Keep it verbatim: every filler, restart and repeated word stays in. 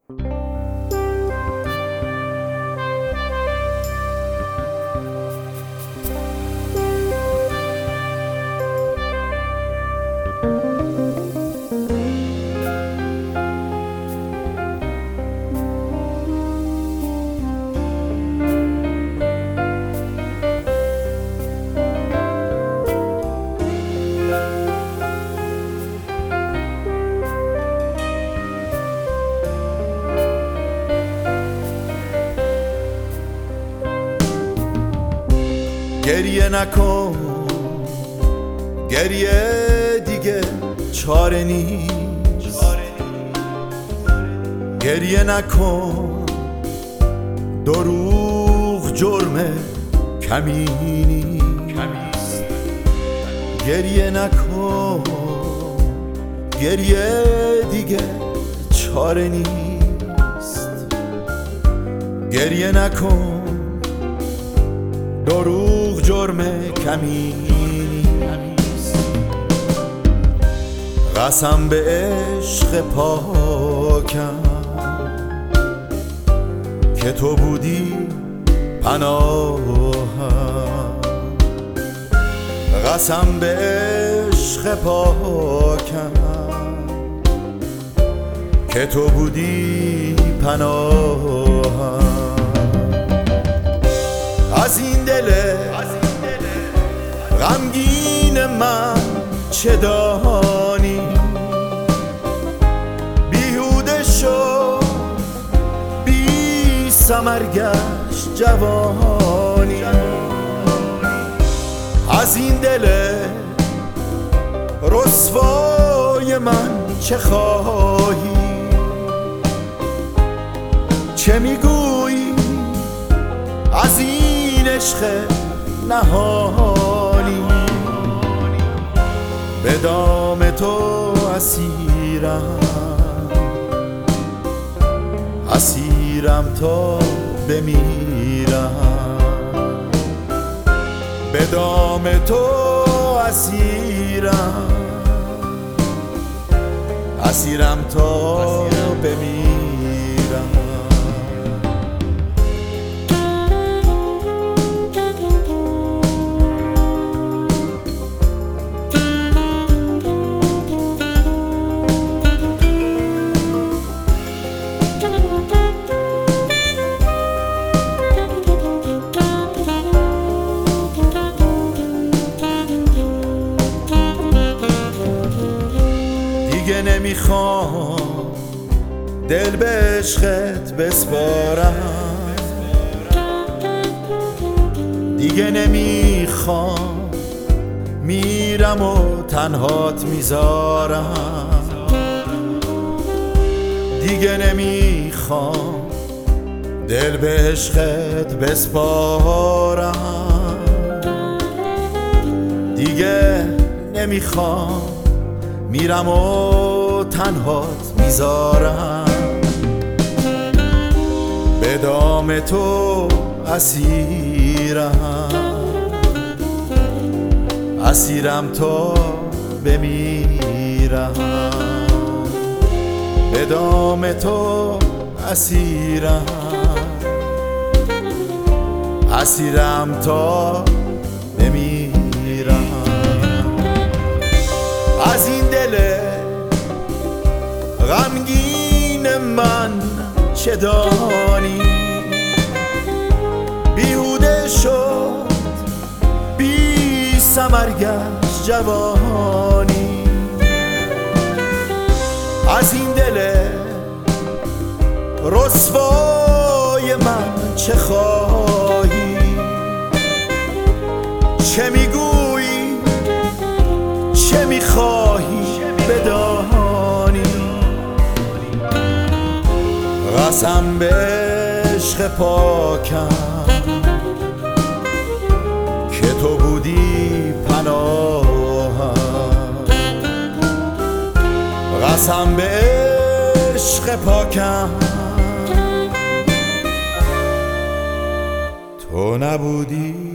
گریه نکن، گریه دیگه چاره نیست. گریه نکن، دروغ جرم کمی نیست. گریه نکن، گریه دیگه چاره نیست. گریه نکن، دروغ جرم کمی نیست. قسم به عشق پاکم که تو بودی پناهم. قسم به عشق پاکم که تو بودی پناهم. از این دل غمگین من چه دانی؟ بیهوده شد، بی ثمر گشت جوانی. از این دل رسوای من چه خواهی؟ چه میگویی از این عشق نهانی؟ به دام تو اسیرم، اسیرم تا بمیرم. به دام تو اسیرم، اسیرم تا بمیرم. دیگه نمیخوام دل به عشقت بسپارم. دیگه نمیخوام میرم و تنهات میذارم. دیگه نمیخوام دل به عشقت بسپارم. دیگه نمیخوام میرم و تنهات میذارم. به دام تو اسیرم، اسیرم تا بمیرم. به دام تو اسیرم، اسیرم تا بمیرم. از این دل غمگین من چه دانی؟ بیهوده شد، بی ثمر گشت جوانی. از این دل رسوای من چه خواهی؟ چه میگویی؟ چه میخواهی بدانی؟ قسم به عشق پاکم که تو بودی پناهم. قسم به عشق پاکم تو نبودی